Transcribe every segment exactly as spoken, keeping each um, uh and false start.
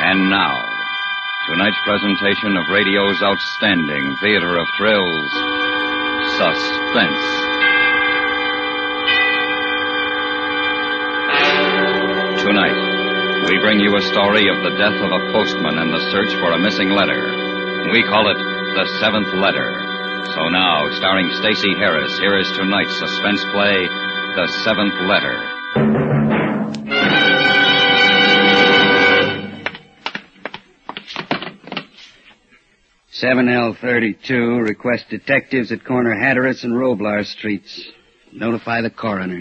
And now, tonight's presentation of radio's outstanding theater of thrills, Suspense. Tonight, we bring you a story of the death of a postman and the search for a missing letter. We call it The Seventh Letter. So now, starring Stacey Harris, here is tonight's suspense play, The Seventh Letter. seven L thirty-two, request detectives at corner Hatteras and Roblar Streets. Notify the coroner.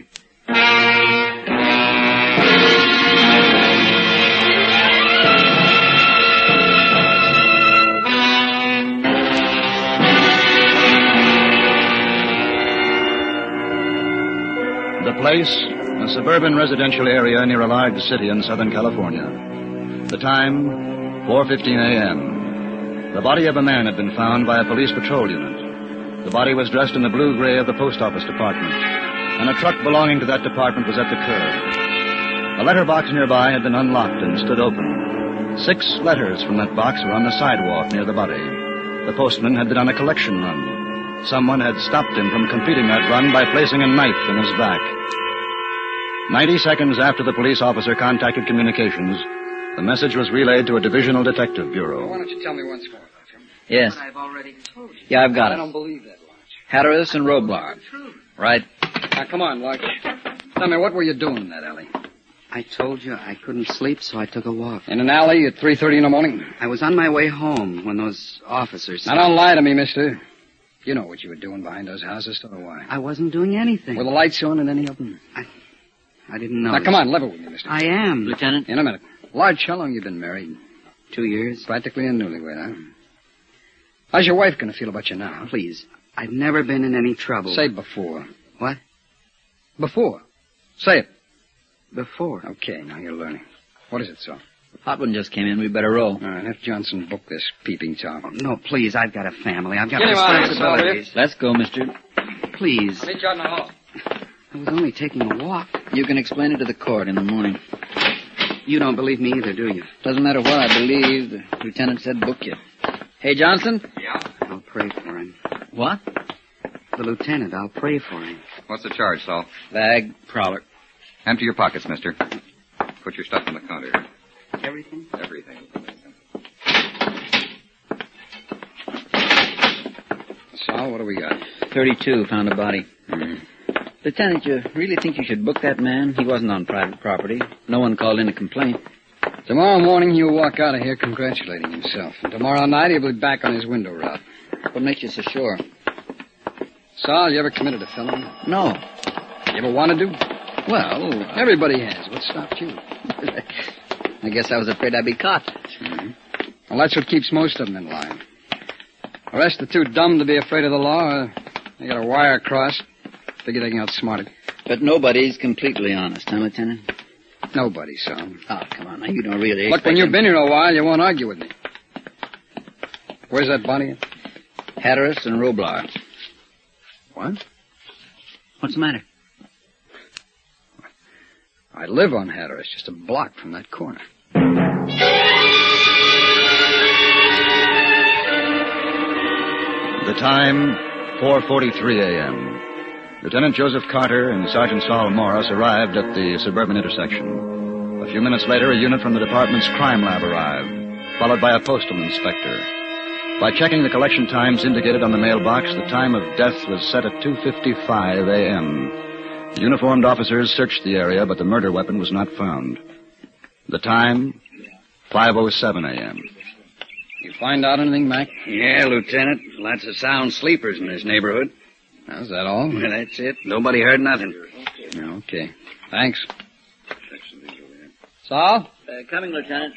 The place, a suburban residential area near a large city in Southern California. The time, four fifteen a.m. The body of a man had been found by a police patrol unit. The body was dressed in the blue-gray of the post office department, and a truck belonging to that department was at the curb. A letterbox nearby had been unlocked and stood open. Six letters from that box were on the sidewalk near the body. The postman had been on a collection run. Someone had stopped him from completing that run by placing a knife in his back. Ninety seconds after the police officer contacted communications, the message was relayed to a divisional detective bureau. Well, why don't you tell me once more, Doctor? Yes. What I've already told you. Yeah, I've got I it. don't believe that, Lodge. Hatteras and Roblar. Right. Now, come on, Lodge. Tell me, what were you doing in that alley? I told you I couldn't sleep, so I took a walk. In an alley at three thirty in the morning? I was on my way home when those officers... Now, don't lie to me, mister. You know what you were doing behind those houses, so do I. I wasn't doing anything. Were the lights on in any of them? I, I didn't know. Now, come on, level with me, mister. I am. Lieutenant? In a minute. Lodge, how long you been married? Two years. Practically a newlywed, huh? How's your wife going to feel about you now? Please, I've never been in any trouble. Say before. What? Before. Say it. Before. Okay, now you're learning. What is it, sir? Hot one just came in. We better roll. All right, have Johnson book this peeping Tom. Oh, no, please, I've got a family. I've got Get him out of here, responsibilities. Let's go, mister. Please. Meet you out in the hall. I was only taking a walk. You can explain it to the court in the morning. You don't believe me either, do you? Doesn't matter what I believe. The lieutenant said book you. Hey, Johnson? Yeah? I'll pray for him. What? The lieutenant, I'll pray for him. What's the charge, Saul? Bag, prowler. Empty your pockets, mister. Put your stuff on the counter. Everything? Everything. Saul, what do we got? thirty-two, found a body. Mm-hmm. Lieutenant, you really think you should book that man? He wasn't on private property. No one called in a complaint. Tomorrow morning he'll walk out of here congratulating himself. And tomorrow night he'll be back on his window route. What makes you so sure? Saul, you ever committed a felony? No. You ever wanted to? Well, Everybody has. What stopped you? I guess I was afraid I'd be caught. Mm-hmm. Well, that's what keeps most of them in line. The rest are too dumb to be afraid of the law, or they got a wire crossed. Figure they can outsmart it. But nobody's completely honest, huh, Lieutenant? Nobody, son. Oh, come on. Now, you don't really Look, expect when you've him- been here a while, you won't argue with me. Where's that body at? Hatteras and Roblar. What? What's the matter? I live on Hatteras, just a block from that corner. The time, four forty-three a.m. Lieutenant Joseph Carter and Sergeant Saul Morris arrived at the suburban intersection. A few minutes later, a unit from the department's crime lab arrived, followed by a postal inspector. By checking the collection times indicated on the mailbox, the time of death was set at two fifty-five a.m. The uniformed officers searched the area, but the murder weapon was not found. The time, five oh seven a.m. You find out anything, Mac? Yeah, Lieutenant. Lots of sound sleepers in this neighborhood. Is that all? Well, that's it. Nobody heard nothing. Okay. Thanks. Saul? Uh, coming, Lieutenant.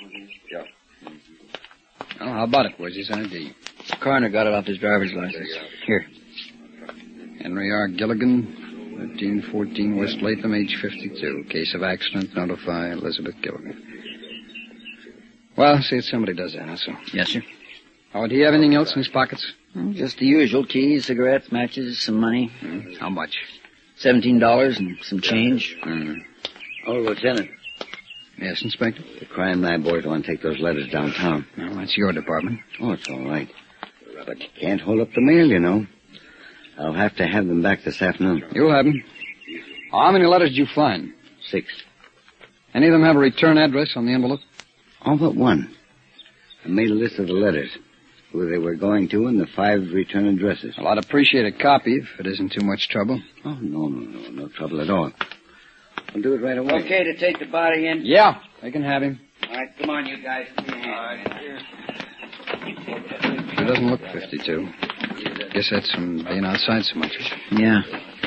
Well, how about it? Where's his I D? The coroner got it off his driver's license. Here. Henry R. Gilligan, thirteen fourteen West Latham, age fifty-two. Case of accident, notify Elizabeth Gilligan. Well, see if somebody does that, huh, so. Yes, sir. Oh, do you have anything else in his pockets? Well, just the usual. Keys, cigarettes, matches, some money. Hmm. How much? Seventeen dollars and some change. Hmm. Oh, Lieutenant. Yes, Inspector? The crime lab boys want to take those letters downtown. No, that's your department. Oh, it's all right. But you can't hold up the mail, you know. I'll have to have them back this afternoon. You'll have them. How many letters did you find? Six. Any of them have a return address on the envelope? All but one. I made a list of the letters, who they were going to, and the five return addresses. Well, I'd appreciate a copy if it isn't too much trouble. Oh, no, no, no. No trouble at all. I'll do it right away. Okay to take the body in? Yeah, they can have him. All right, come on, you guys. Give me a hand. All right, here. Sure doesn't look fifty-two. Guess that's from being outside so much. Yeah.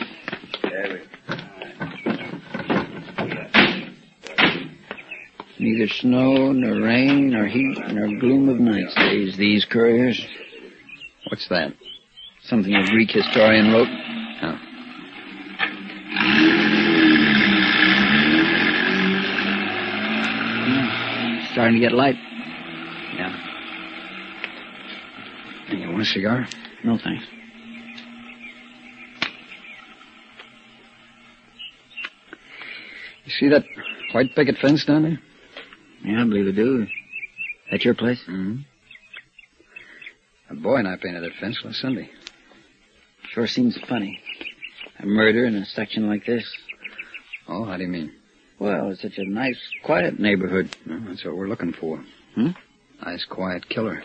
Neither snow, nor rain, nor heat, nor gloom of night stays these couriers. What's that? Something a Greek historian wrote. Oh. Hmm. Starting to get light. Yeah. You want a cigar? No, thanks. You see that white picket fence down there? Yeah, I believe I do. At your place? Mm-hmm. A boy and I painted that fence last Sunday. Sure seems funny. A murder in a section like this. Oh, how do you mean? Well, it's such a nice, quiet neighborhood. No, that's what we're looking for. Hmm? Nice, quiet killer.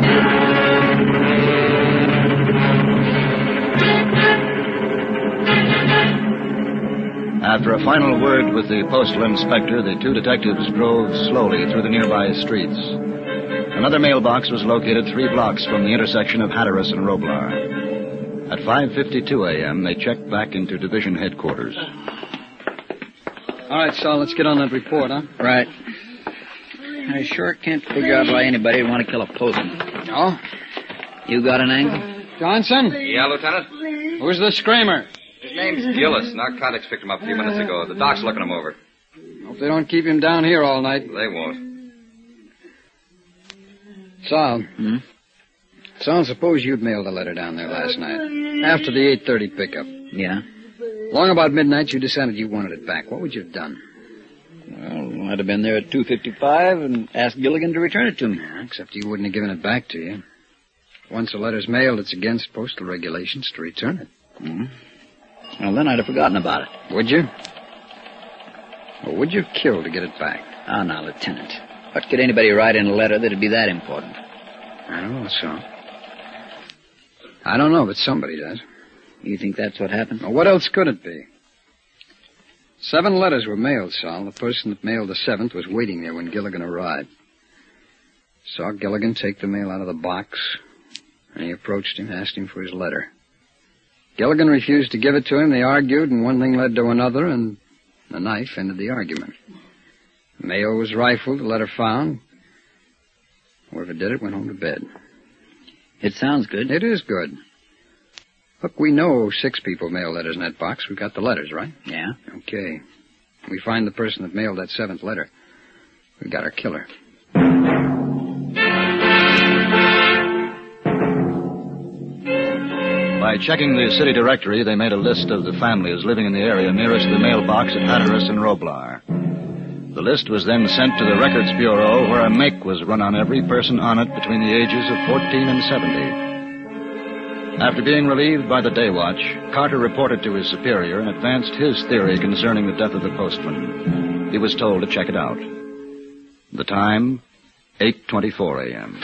After a final word with the postal inspector, the two detectives drove slowly through the nearby streets. Another mailbox was located three blocks from the intersection of Hatteras and Roblar. At five fifty-two a.m., they checked back into division headquarters. All right, Saul, let's get on that report, huh? Right. I sure can't figure out why anybody would want to kill a postman. Oh? You got an angle? Johnson? Yeah, Lieutenant? Who's the screamer? His name's Gillis. Narcotics picked him up a few minutes ago. The doc's looking him over. Hope they don't keep him down here all night. They won't. Saul. Hmm? Saul, suppose you'd mailed a letter down there last night. After the eight thirty pickup. Yeah. Long about midnight, you decided you wanted it back. What would you have done? Well, I'd have been there at two fifty-five and asked Gilligan to return it to me. Yeah, except he wouldn't have given it back to you. Once a letter's mailed, it's against postal regulations to return it. Hmm? Well, then I'd have forgotten about it. Would you? Or would you have killed to get it back? Ah, now, Lieutenant. What could anybody write in a letter that'd be that important? I don't know, Saul. I don't know, but somebody does. You think that's what happened? Well, what else could it be? Seven letters were mailed, Saul. The person that mailed the seventh was waiting there when Gilligan arrived. Saw Gilligan take the mail out of the box, and he approached him, asked him for his letter. Gilligan refused to give it to him. They argued, and one thing led to another, and the knife ended the argument. The mail was rifled, the letter found. Whoever did it went home to bed. It sounds good. It is good. Look, we know six people mailed letters in that box. We've got the letters, right? Yeah. Okay. We find the person that mailed that seventh letter. We've got our killer. By checking the city directory, they made a list of the families living in the area nearest the mailbox at Hatteras and Roblar. The list was then sent to the Records Bureau, where a make was run on every person on it between the ages of fourteen and seventy. After being relieved by the day watch, Carter reported to his superior and advanced his theory concerning the death of the postman. He was told to check it out. The time, eight twenty-four a.m.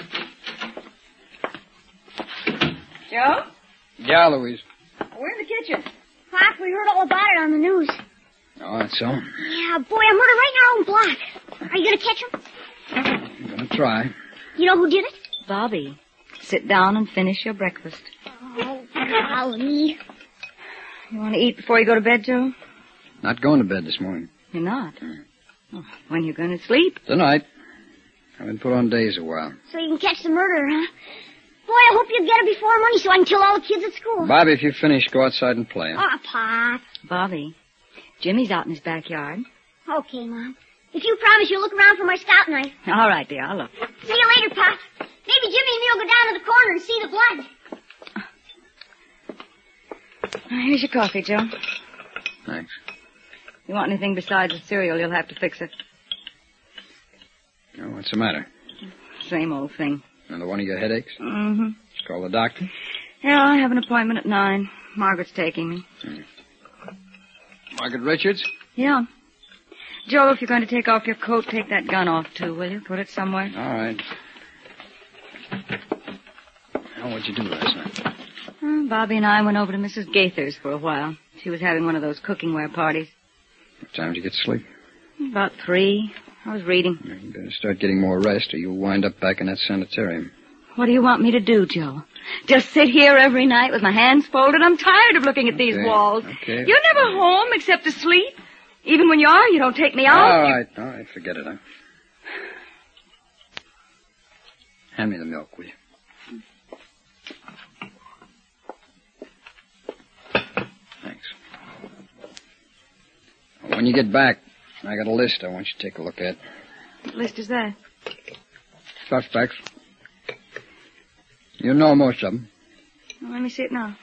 Joe? Yeah, Louise. We're in the kitchen. Pop, we heard all about it on the news. Oh, that's so? Yeah, boy, a murder right in our own block. Are you going to catch him? I'm going to try. You know who did it? Bobby, sit down and finish your breakfast. Oh, golly. You want to eat before you go to bed, Joe? Not going to bed this morning. You're not? Oh, when are you going to sleep? Tonight. I've been put on days a while. So you can catch the murderer, huh? Boy, I hope you get it before Monday so I can kill all the kids at school. Bobby, if you finish, go outside and play. Huh? Oh, Pop. Bobby, Jimmy's out in his backyard. Okay, Mom. If you promise you'll look around for my scout knife. All right, dear, I'll look. See you later, Pop. Maybe Jimmy and me will go down to the corner and see the blood. Here's your coffee, Joe. Thanks. You want anything besides the cereal, you'll have to fix it. Oh, what's the matter? Same old thing. Another one of your headaches? Mm-hmm. Just call the doctor. Yeah, I have an appointment at nine. Margaret's taking me. Hmm. Margaret Richards? Yeah. Joe, if you're going to take off your coat, take that gun off, too, will you? Put it somewhere. All right. Well, what'd you do last night? Uh, Bobby and I went over to Missus Gaither's for a while. She was having one of those cookingware parties. What time did you get to sleep? About three. I was reading. You better start getting more rest or you'll wind up back in that sanitarium. What do you want me to do, Joe? Just sit here every night with my hands folded? I'm tired of looking at Okay, these walls. okay. You're never home except to sleep. Even when you are, you don't take me out. All You- right, all right, forget it, huh? Hand me the milk, will you? Thanks. When you get back, I got a list I want you to take a look at. What list is that? Suspects. You know most of them. Well, let me see it now.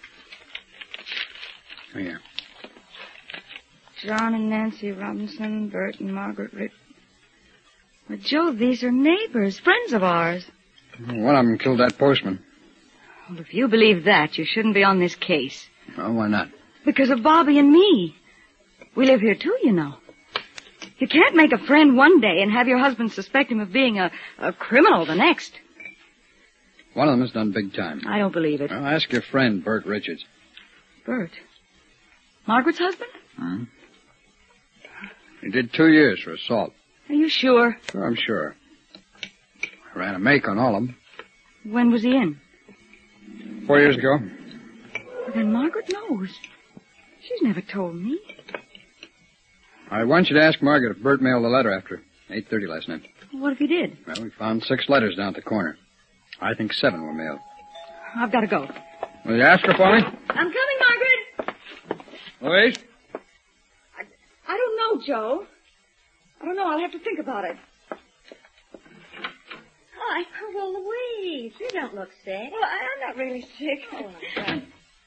Here. John and Nancy Robinson, Bert and Margaret Rick. Well, Joe, these are neighbors, friends of ours. One of them killed that postman. Well, if you believe that, you shouldn't be on this case. Well, why not? Because of Bobby and me. We live here, too, you know. You can't make a friend one day and have your husband suspect him of being a, a criminal the next. One of them has done big time. I don't believe it. Well, ask your friend, Bert Richards. Bert? Margaret's husband? Hmm? He did two years for assault. Are you sure? Sure, I'm sure. I ran a make on all of them. When was he in? Four years ago. Well, then Margaret knows. She's never told me. I want you to ask Margaret if Bert mailed a letter after eight thirty last night. What if he did? Well, we found six letters down at the corner. I think seven were mailed. I've got to go. Will you ask her for me? I'm coming, Margaret. Louise? I, I don't know, Joe. I don't know. I'll have to think about it. Hi. Well, Louise, you don't look sick. Well, I, I'm not really sick. Oh, I'm glad.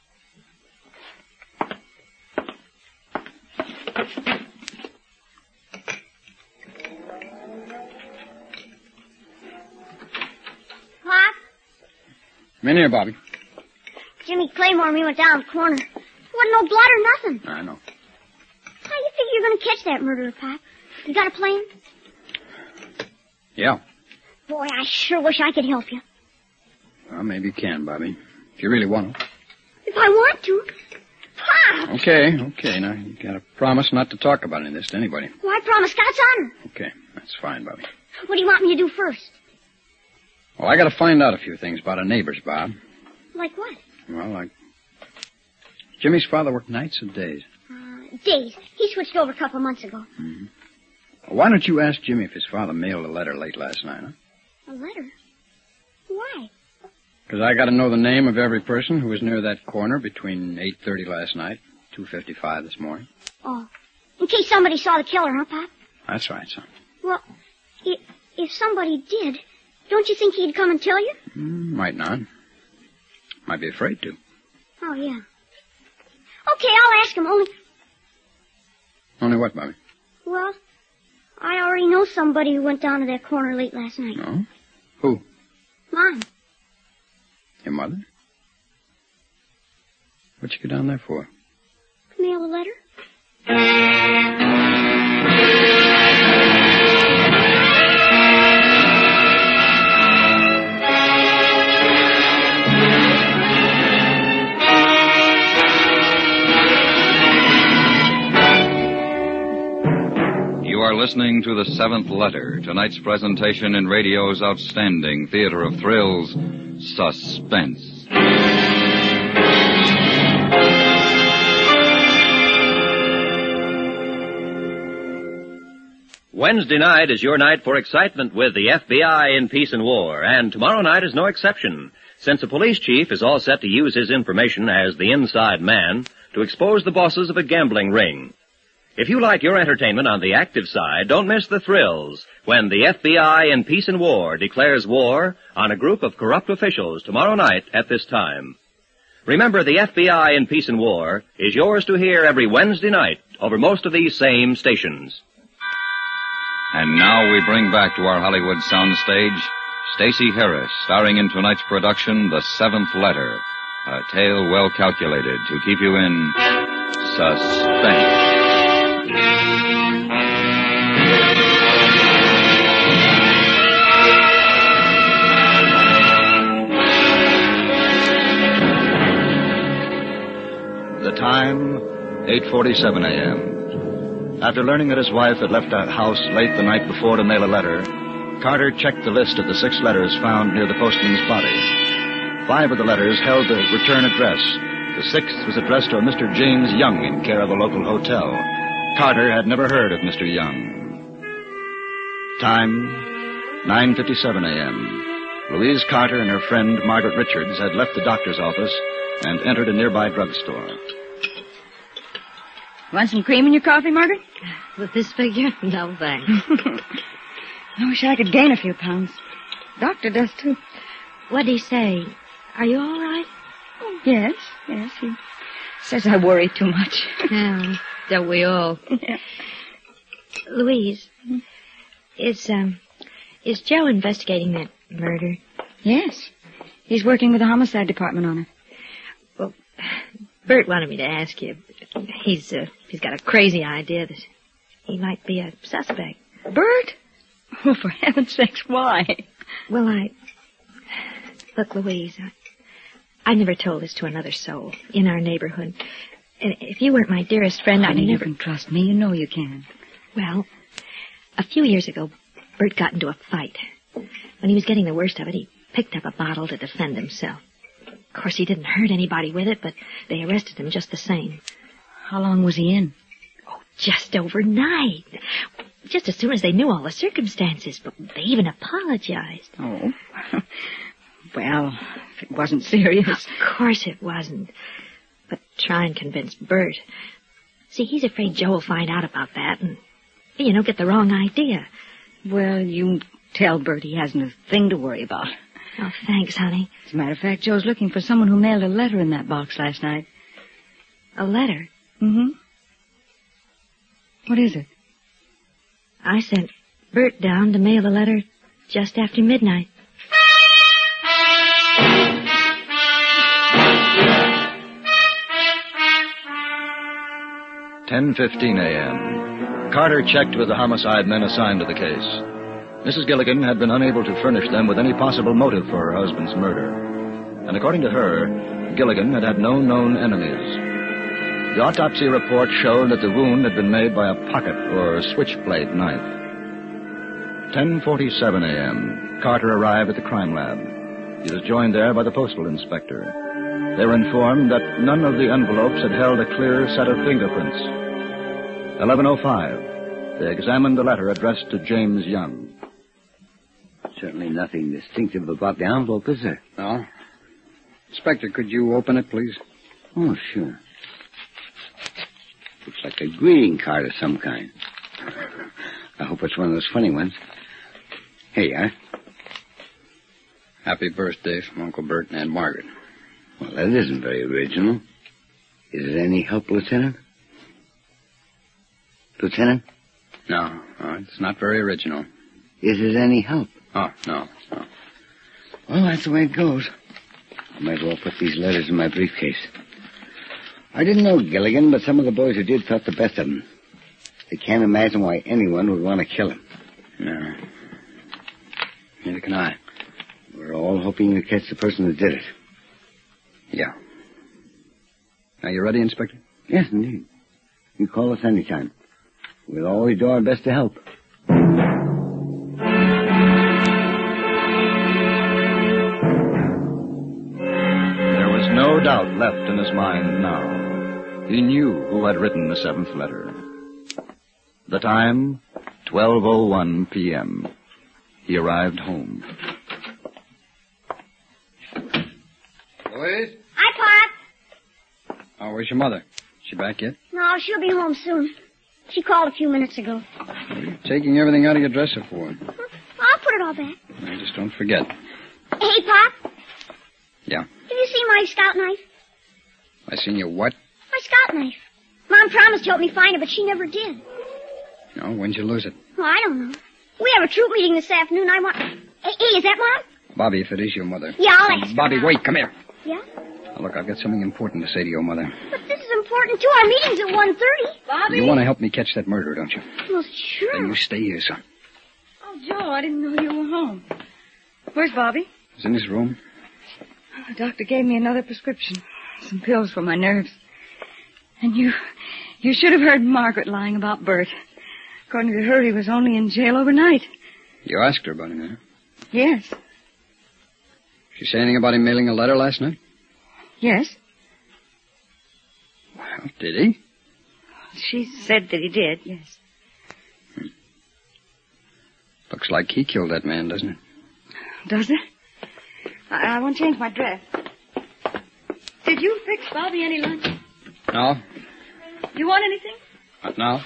Pop, Come in here, Bobby. Jimmy Claymore and me went down the corner. There wasn't no blood or nothing. I know. How do you think you're going to catch that murderer, Pop? You got a plan? Yeah. Boy, I sure wish I could help you. Well, maybe you can, Bobby. If you really want to. If I want to. Pop! Okay, okay. Now, you got to promise not to talk about any of this to anybody. Well, I promise God's honor. Okay, that's fine, Bobby. What do you want me to do first? Well, I got to find out a few things about our neighbors, Bob. Like what? Well, like... Jimmy's father worked nights and days. Uh, days. He switched over a couple of months ago. Mm-hmm. Well, why don't you ask Jimmy if his father mailed a letter late last night, huh? A letter? Why? Because I got to know the name of every person who was near that corner between eight thirty last night, two fifty-five this morning. Oh, in case somebody saw the killer, huh, Pop? That's right, son. Well, if, if somebody did, don't you think he'd come and tell you? Mm, might not. Might be afraid to. Oh, yeah. Okay, I'll ask him, only... Only what, Bobby? Well, I already know somebody who went down to that corner late last night. No? Who? Mom. Your mother? What'd you go down there for? Mail a letter? You are listening to The Seventh Letter, tonight's presentation in radio's outstanding theater of thrills, Suspense. Wednesday night is your night for excitement with the F B I in Peace and War, and tomorrow night is no exception, since a police chief is all set to use his information as the inside man to expose the bosses of a gambling ring. If you like your entertainment on the active side, don't miss the thrills when the F B I in Peace and War declares war on a group of corrupt officials tomorrow night at this time. Remember, the F B I in Peace and War is yours to hear every Wednesday night over most of these same stations. And now we bring back to our Hollywood soundstage Stacey Harris, starring in tonight's production, The Seventh Letter, a tale well calculated to keep you in suspense. The time, eight forty-seven a.m. After learning that his wife had left the house late the night before to mail a letter, Carter checked the list of the six letters found near the postman's body. Five of the letters held the return address. The sixth was addressed to a Mister James Young in care of a local hotel. Carter had never heard of Mister Young. Time, nine fifty-seven a.m. Louise Carter and her friend Margaret Richards had left the doctor's office and entered a nearby drugstore. Want some cream in your coffee, Margaret? With this figure? No, thanks. I wish I could gain a few pounds. Doctor does, too. What'd he say? Are you all right? Oh, yes, yes. He says I worry too much. Yeah, don't we all? Yeah. Louise, is, um, is Joe investigating that murder? Yes. He's working with the homicide department on it. Well, Bert wanted me to ask you. He's, uh, he's got a crazy idea that he might be a suspect. Bert? Oh, for heaven's sakes, why? Well, I... Look, Louise, I, I never told this to another soul in our neighborhood. And if you weren't my dearest friend, I'd Honey, never... you can trust me. You know you can. Well, a few years ago, Bert got into a fight. When he was getting the worst of it, he picked up a bottle to defend himself. Of course, he didn't hurt anybody with it, but they arrested him just the same. How long was he in? Oh, just overnight. Just as soon as they knew all the circumstances, but they even apologized. Oh. Well, if it wasn't serious. Of course it wasn't. But try and convince Bert. See, he's afraid Joe will find out about that and, you know, get the wrong idea. Well, you tell Bert he hasn't a thing to worry about. Oh, thanks, honey. As a matter of fact, Joe's looking for someone who mailed a letter in that box last night. A letter? Mm-hmm. What is it? I sent Bert down to mail a letter just after midnight. ten fifteen a.m. Carter checked with the homicide men assigned to the case. Missus Gilligan had been unable to furnish them with any possible motive for her husband's murder. And according to her, Gilligan had had no known enemies. The autopsy report showed that the wound had been made by a pocket or switchblade knife. ten forty-seven a.m. Carter arrived at the crime lab. He was joined there by the postal inspector. They were informed that none of the envelopes had held a clear set of fingerprints. eleven oh five. They examined the letter addressed to James Young. Certainly nothing distinctive about the envelope, is there? No. Inspector, could you open it, please? Oh, sure. Looks like a greeting card of some kind. I hope it's one of those funny ones. Here you are. Happy birthday from Uncle Bert and Aunt Margaret. Well, that isn't very original. Is it any help, Lieutenant? Lieutenant? No, no, it's not very original. Is it any help? Oh, no, no. Well, that's the way it goes. I might as well put these letters in my briefcase. I didn't know Gilligan, but some of the boys who did thought the best of him. They can't imagine why anyone would want to kill him. No. Neither can I. We're all hoping to catch the person who did it. Yeah. Are you ready, Inspector? Yes, indeed. You call us anytime. We'll always do our best to help. There was no doubt left in his mind now. He knew who had written the seventh letter. The time, twelve oh one p.m. He arrived home. Louise? Hi, Pop. Oh, where's your mother? She back yet? No, she'll be home soon. She called a few minutes ago. What are you taking everything out of your dresser for? I'll put it all back. I just don't forget. Hey, Pop. Yeah? Have you seen my scout knife? I seen your what? My scout knife. Mom promised to help me find it, but she never did. No, when'd you lose it? Oh, I don't know. We have a troop meeting this afternoon. I want... Hey, hey, is that Mom? Bobby, if it is your mother. Yeah, I'll ask her Bobby, now. wait, come here. Yeah? Now, look, I've got something important to say to your mother. But this is important, too. Our meeting's at one thirty. Bobby? You want to help me catch that murderer, don't you? Well, sure. Then you stay here, son. Oh, Joe, I didn't know you were home. Where's Bobby? He's in his room. The doctor gave me another prescription. Some pills for my nerves. And you... You should have heard Margaret lying about Bert. According to her, he was only in jail overnight. You asked her about him, huh? Yes. She say anything about him mailing a letter last night? Yes. Well, did he? She said that he did, yes. Hmm. Looks like he killed that man, doesn't it? Does it? I, I want to change my dress. Did you fix Bobby any lunch? No. You want anything? Not now.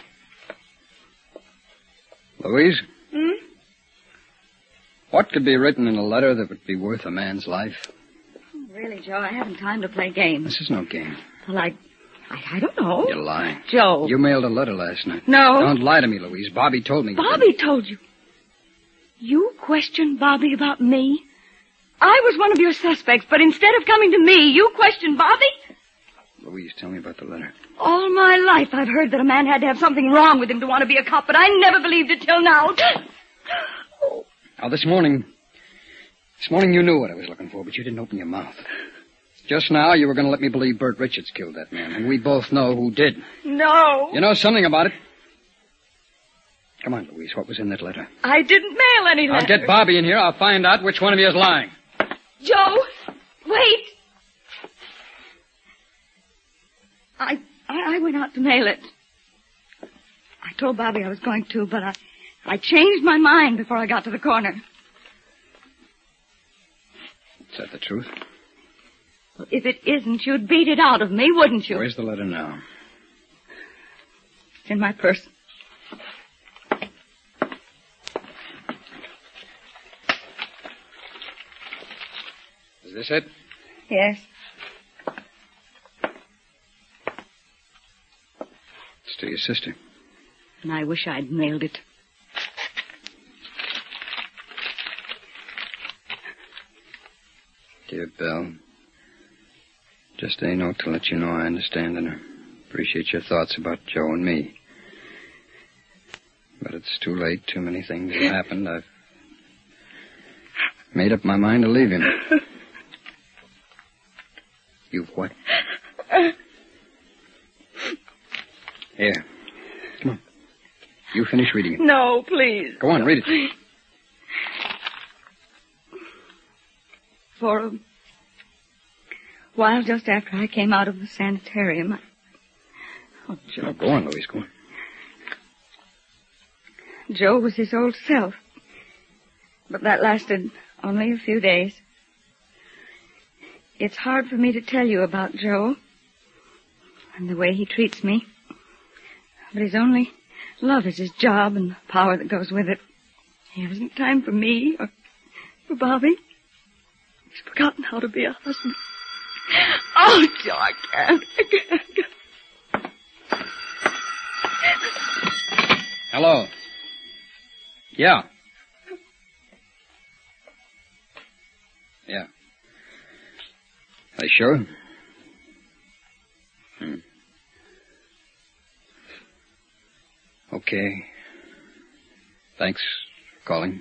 Louise? Hmm? What could be written in a letter that would be worth a man's life? Oh, really, Joe, I haven't time to play games. This is no game. Well, I... I, I don't know. You're lying. Joe. You mailed a letter last night. No. Don't lie to me, Louise. Bobby told me. Bobby told you. You questioned Bobby about me? I was one of your suspects, but instead of coming to me, you questioned Bobby? Louise, tell me about the letter. All my life I've heard that a man had to have something wrong with him to want to be a cop, but I never believed it till now. Oh. Now, this morning... This morning you knew what I was looking for, but you didn't open your mouth. Just now, you were going to let me believe Bert Richards killed that man, and we both know who did. No. You know something about it. Come on, Louise, what was in that letter? I didn't mail any letter. I'll get Bobby in here. I'll find out which one of you is lying. Joe, wait. I, I I went out to mail it. I told Bobby I was going to, but I, I changed my mind before I got to the corner. Is that the truth? Well, if it isn't, you'd beat it out of me, wouldn't you? Where's the letter now? It's in my purse. Is this it? Yes. It's to your sister. And I wish I'd mailed it. Dear Belle, just a note to let you know I understand and appreciate your thoughts about Joe and me. But it's too late. Too many things have happened. I've made up my mind to leave him. You've what? Here. Come on. You finish reading it. No, please. Go on, read it. Please. For a while just after I came out of the sanitarium, I... Oh, Joe. Oh, go on, Louise, go on. Joe was his old self. But that lasted only a few days. It's hard for me to tell you about Joe and the way he treats me. But his only love is his job and the power that goes with it. He hasn't time for me or for Bobby. He's forgotten how to be a husband. Oh, Joe, I can't. I can't. Hello. Yeah. Yeah. Are you sure? Hmm. Okay. Thanks for calling.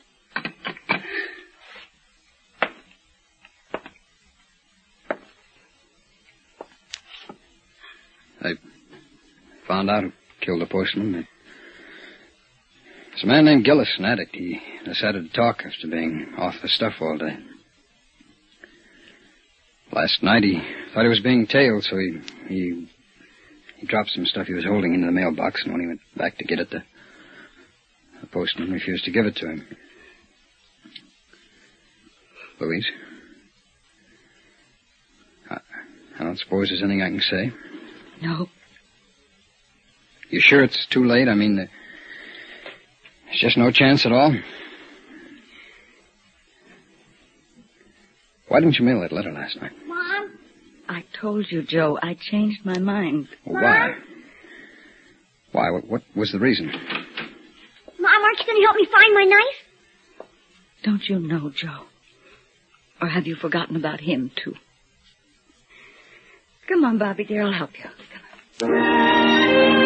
I found out who killed the postman. It's a man named Gillis, an addict. He decided to talk after being off the stuff all day. Last night he thought he was being tailed, so he he he dropped some stuff he was holding into the mailbox, and when he went back to get it, the, the postman refused to give it to him. Louise? I, I don't suppose there's anything I can say. No. You sure it's too late? I mean, there's just no chance at all? Why didn't you mail that letter last night? Mom? I told you, Joe, I changed my mind. Well, why? Why, what, what was the reason? Mom, aren't you going to help me find my knife? Don't you know, Joe? Or have you forgotten about him, too? Come on, Bobby, dear, I'll help you. Come on.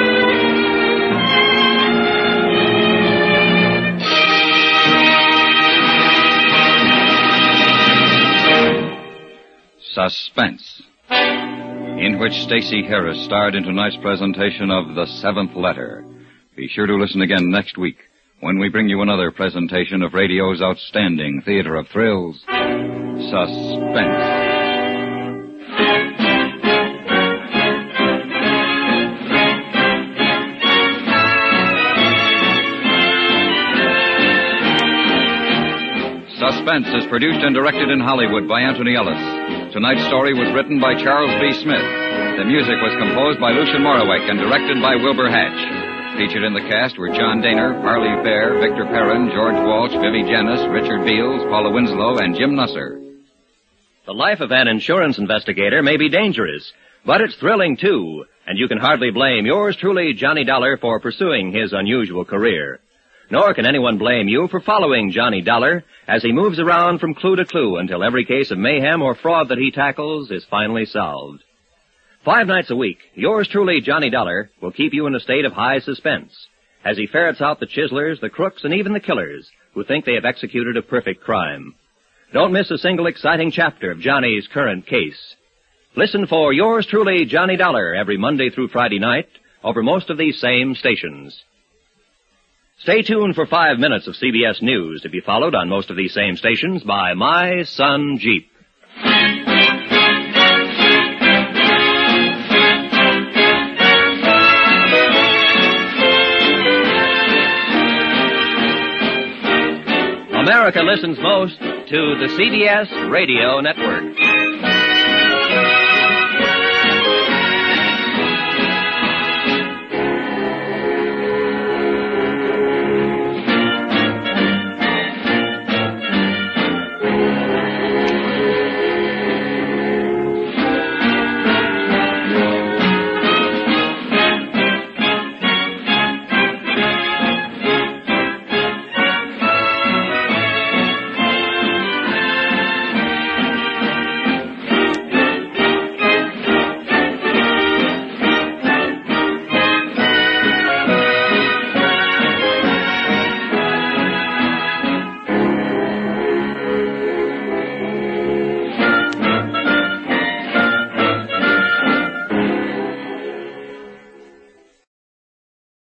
Suspense, in which Stacey Harris starred in tonight's presentation of The Seventh Letter. Be sure to listen again next week when we bring you another presentation of radio's outstanding theater of thrills, Suspense. Suspense is produced and directed in Hollywood by Anthony Ellis. Tonight's story was written by Charles B. Smith. The music was composed by Lucian Morawick and directed by Wilbur Hatch. Featured in the cast were John Daner, Parley Fair, Victor Perrin, George Walsh, Vivi Janis, Richard Beals, Paula Winslow, and Jim Nusser. The life of an insurance investigator may be dangerous, but it's thrilling too, and you can hardly blame yours truly, Johnny Dollar, for pursuing his unusual career. Nor can anyone blame you for following Johnny Dollar as he moves around from clue to clue until every case of mayhem or fraud that he tackles is finally solved. Five nights a week, yours truly, Johnny Dollar, will keep you in a state of high suspense as he ferrets out the chiselers, the crooks, and even the killers who think they have executed a perfect crime. Don't miss a single exciting chapter of Johnny's current case. Listen for yours truly, Johnny Dollar, every Monday through Friday night over most of these same stations. Stay tuned for five minutes of C B S News to be followed on most of these same stations by My Son Jeep. America listens most to the C B S Radio Network.